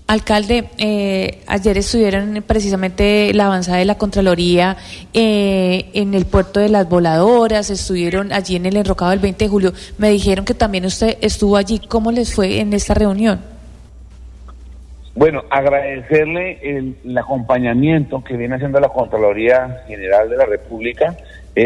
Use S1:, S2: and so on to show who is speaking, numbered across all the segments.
S1: Alcalde, ayer estuvieron precisamente la avanzada de la Contraloría en el puerto de las Voladoras, estuvieron allí en el enrocado del 20 de julio. Me dijeron que también usted estuvo allí. ¿Cómo les fue en esta reunión?
S2: Bueno, agradecerle el acompañamiento que viene haciendo la Contraloría General de la República.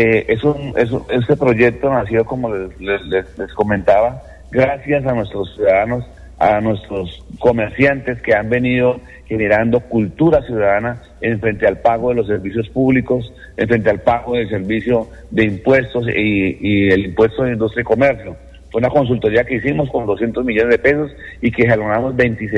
S2: Este proyecto nació, como les comentaba, gracias a nuestros ciudadanos, a nuestros comerciantes que han venido generando cultura ciudadana en frente al pago de los servicios públicos, en frente al pago del servicio de impuestos y el impuesto de industria y comercio. Fue una consultoría que hicimos con 200 millones de pesos y que jalonamos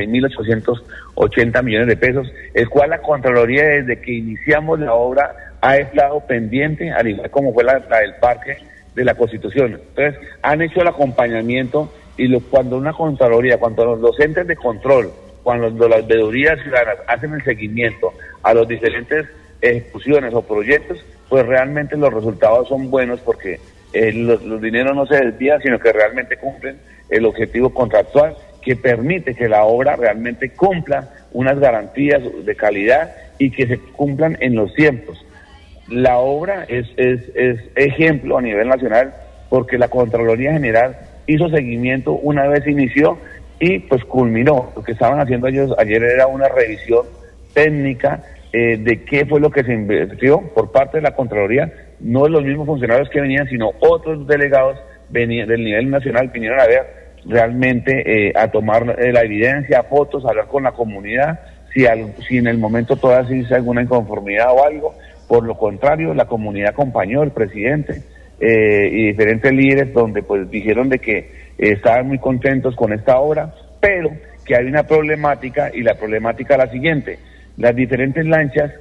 S2: 26.880 millones de pesos, el cual la Contraloría desde que iniciamos la obra ha estado pendiente, al igual como fue la del Parque de la Constitución. Entonces, han hecho el acompañamiento y cuando una Contraloría, cuando los entes de control, cuando las veedurías ciudadanas hacen el seguimiento a los diferentes ejecuciones o proyectos, pues realmente los resultados son buenos porque los dineros no se desvían, sino que realmente cumplen el objetivo contractual que permite que la obra realmente cumpla unas garantías de calidad y que se cumplan en los tiempos. La obra es ejemplo a nivel nacional porque la Contraloría General hizo seguimiento una vez inició y pues culminó. Lo que estaban haciendo ellos ayer era una revisión técnica de qué fue lo que se invirtió por parte de la Contraloría, no los mismos funcionarios que venían, sino otros delegados del nivel nacional vinieron a ver realmente, a tomar la evidencia, fotos, a hablar con la comunidad, si en el momento todavía se hizo alguna inconformidad o algo. Por lo contrario, la comunidad acompañó, el presidente y diferentes líderes, donde pues dijeron de que estaban muy contentos con esta obra, pero que hay una problemática, y la problemática es la siguiente: las diferentes lanchas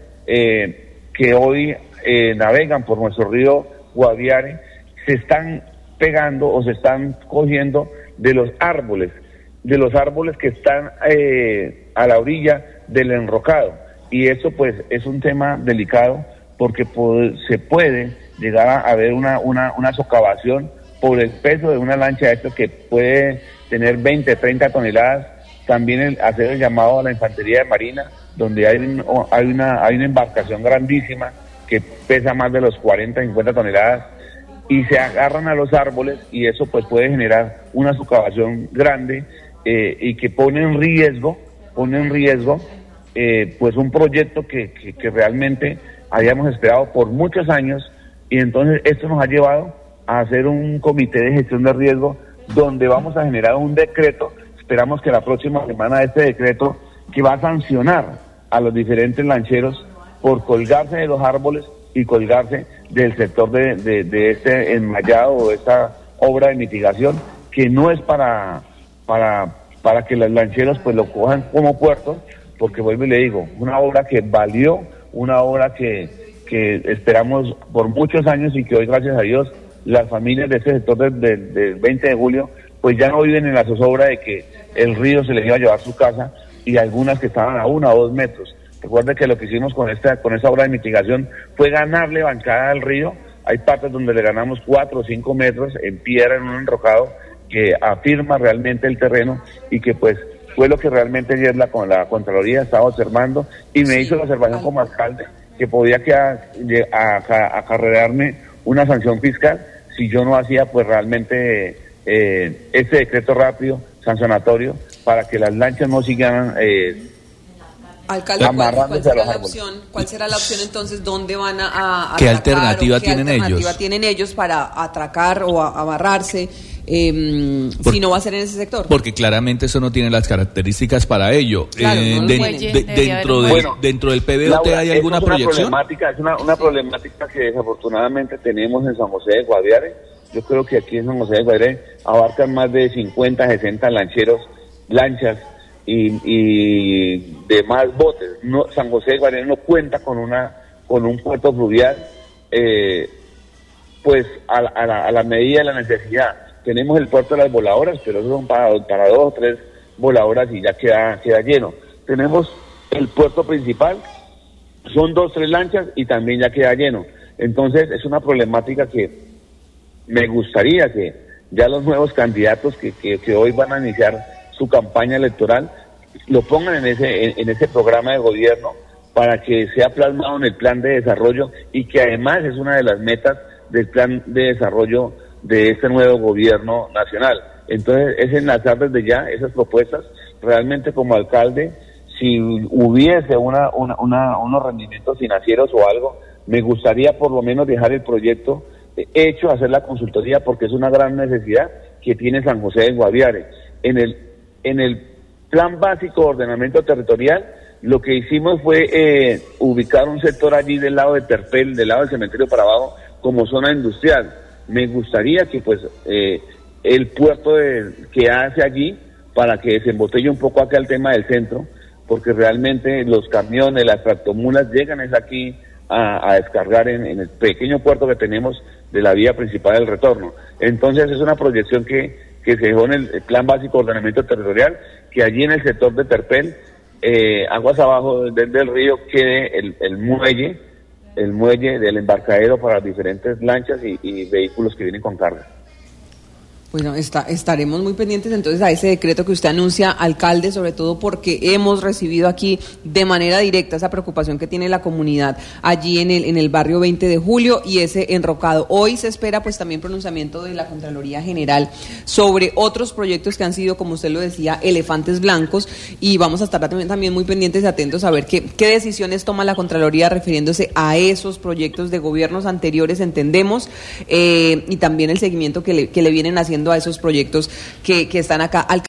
S2: que hoy navegan por nuestro río Guaviare se están pegando o se están cogiendo de los árboles que están a la orilla del enrocado, y eso pues es un tema delicado porque se puede llegar a haber una socavación por el peso de una lancha esta que puede tener 20, 30 toneladas. También hacer el llamado a la Infantería de Marina, donde hay una embarcación grandísima que pesa más de los 40, 50 toneladas, y se agarran a los árboles, y eso pues puede generar una socavación grande y que pone en riesgo pues un proyecto que realmente habíamos esperado por muchos años. Y entonces esto nos ha llevado a hacer un comité de gestión de riesgo donde vamos a generar un decreto. Esperamos que la próxima semana este decreto que va a sancionar a los diferentes lancheros por colgarse de los árboles y colgarse del sector de este enmayado o esta obra de mitigación, que no es para que los lancheros pues lo cojan como puerto, porque vuelvo y le digo, una obra que valió, una obra que esperamos por muchos años y que hoy, gracias a Dios, las familias de este sector del 20 de julio pues ya no viven en la zozobra de que el río se les iba a llevar su casa, y algunas que estaban a 1 o 2 metros. Recuerden que lo que hicimos con esta obra de mitigación fue ganarle bancada al río. Hay partes donde le ganamos 4 o 5 metros en piedra, en un enrocado que afirma realmente el terreno, y que pues fue lo que realmente ayer la Contraloría estaba observando, y me hizo la observación como alcalde que podía acarrearme una sanción fiscal si yo no hacía pues realmente este decreto rápido sancionatorio para que las lanchas no sigan
S3: Alcalde, ¿cuál será la opción entonces? ¿Dónde van a
S4: ¿Qué
S3: atracar,
S4: alternativa tienen ellos?
S3: ¿Qué alternativa tienen ellos para atracar o amarrarse si no va a ser en ese sector?
S4: Porque claramente eso no tiene las características para ello.
S3: Claro,
S4: dentro del PBOT hay alguna proyección.
S2: Es una problemática que desafortunadamente tenemos en San José de Guaviare. Yo creo que aquí en San José de Guaviare abarcan más de 50, 60 lanchas y demás botes. San José de Guaviare no cuenta con un puerto fluvial pues a la medida de la necesidad. Tenemos el puerto de las Voladoras, pero eso son para 2 o 3 voladoras y ya queda lleno. Tenemos el puerto principal, son 2 o 3 lanchas y también ya queda lleno. Entonces es una problemática que me gustaría que ya los nuevos candidatos que hoy van a iniciar su campaña electoral lo pongan en ese programa de gobierno para que sea plasmado en el plan de desarrollo y que además es una de las metas del plan de desarrollo de este nuevo gobierno nacional. Entonces es enlazar desde ya esas propuestas. Realmente como alcalde, si hubiese unos rendimientos financieros o algo, me gustaría por lo menos dejar el proyecto hecho, hacer la consultoría, porque es una gran necesidad que tiene San José de Guaviare. En el plan básico de ordenamiento territorial, lo que hicimos fue ubicar un sector allí del lado de Terpel, del lado del cementerio para abajo, como zona industrial. Me gustaría que pues el puerto que hace allí, para que desembotelle un poco acá el tema del centro, porque realmente los camiones, las tractomulas llegan es aquí a descargar en el pequeño puerto que tenemos de la vía principal del retorno. Entonces es una proyección que se dejó en el plan básico de ordenamiento territorial, que allí en el sector de Terpel, aguas abajo del río, quede el muelle del embarcadero para las diferentes lanchas y vehículos que vienen con carga.
S3: Bueno, estaremos muy pendientes entonces a ese decreto que usted anuncia, alcalde, sobre todo porque hemos recibido aquí de manera directa esa preocupación que tiene la comunidad allí en el barrio 20 de julio y ese enrocado. Hoy se espera pues también pronunciamiento de la Contraloría General sobre otros proyectos que han sido, como usted lo decía, elefantes blancos, y vamos a estar también muy pendientes y atentos a ver qué decisiones toma la Contraloría refiriéndose a esos proyectos de gobiernos anteriores, entendemos, y también el seguimiento que le vienen haciendo a esos proyectos que están acá.